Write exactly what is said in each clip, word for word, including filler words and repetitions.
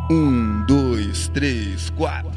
Um, dois, três, quatro.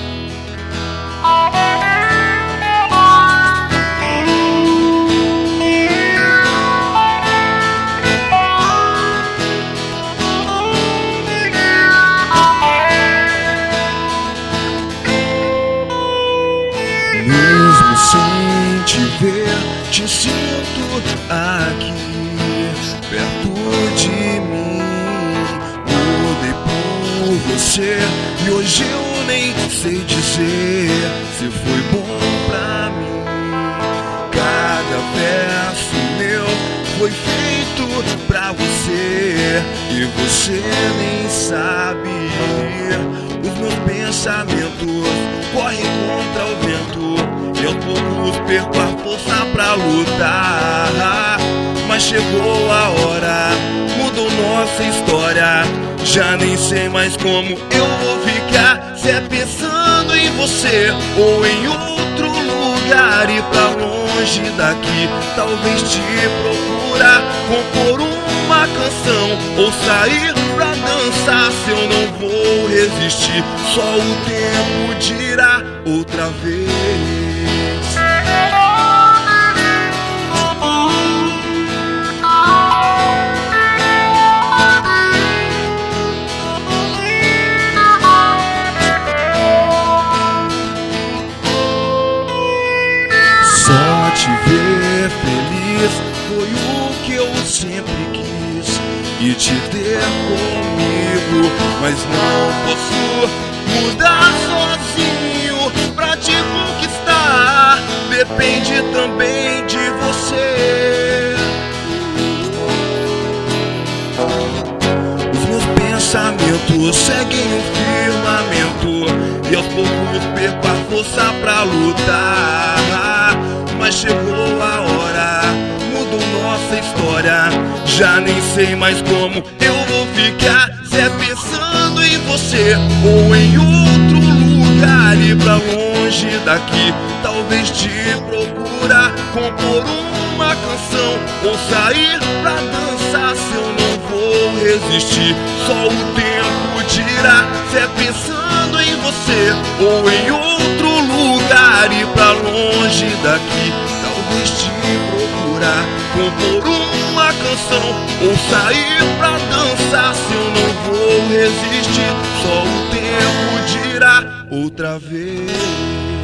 Mesmo sem te ver, te sinto aqui, perto de mim. Mudei por você e hoje eu nem sei dizer se foi bom pra mim. Cada verso meu foi feito pra você e você nem sabe. Os meus pensamentos correm contra o vento e aos poucos perco a força pra lutar. Mas chegou a hora, mudou nossa história. Já nem sei mais como eu vou ficar, se é pensando em você ou em outro lugar. Ir pra longe daqui, talvez te procurar, compor uma canção ou sair pra dançar. Se eu não vou resistir, só o tempo dirá outra vez. Só te ver feliz foi o que eu sempre quis, e te ter comigo, mas não posso mudar sozinho. Pra te conquistar depende também de você. Os meus pensamentos seguem o firmamento e aos poucos perco a força pra lutar. Mas chegou a hora, mudou nossa história. Já nem sei mais como eu vou ficar, se é pensando em você ou em outro lugar. Ir pra longe daqui, talvez te procurar, compor uma canção ou sair pra dançar. Se eu não vou resistir, só o tempo dirá, se é pensando em você ou em outro lugar. Ir pra longe daqui, talvez te procurar, compor uma canção ou sair pra dançar. Se eu não vou resistir, só o tempo dirá outra vez.